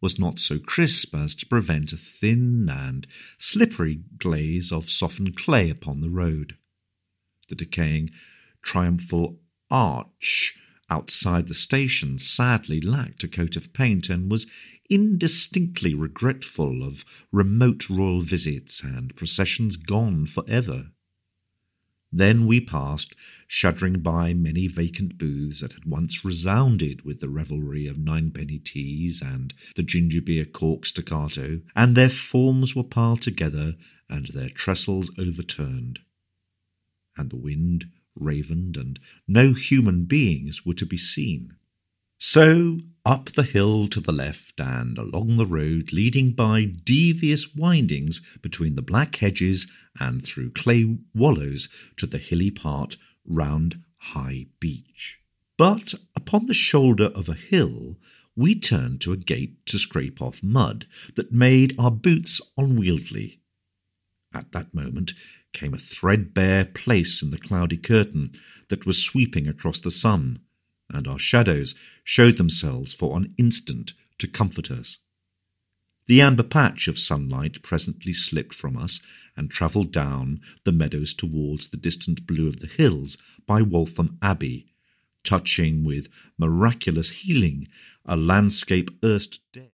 was not so crisp as to prevent a thin and slippery glaze of softened clay upon the road. The decaying triumphal arch outside the station sadly lacked a coat of paint and was indistinctly regretful of remote royal visits and processions gone for ever. Then we passed, shuddering by many vacant booths that had once resounded with the revelry of ninepenny teas and the ginger beer cork staccato, and their forms were piled together and their trestles overturned. And the wind ravened, and no human beings were to be seen. So up the hill to the left and along the road leading by devious windings between the black hedges and through clay wallows to the hilly part round High Beach. But upon the shoulder of a hill we turned to a gate to scrape off mud that made our boots unwieldy. At that moment came a threadbare place in the cloudy curtain that was sweeping across the sun, and our shadows showed themselves for an instant to comfort us. The amber patch of sunlight presently slipped from us and travelled down the meadows towards the distant blue of the hills by Waltham Abbey, touching with miraculous healing a landscape erst dead.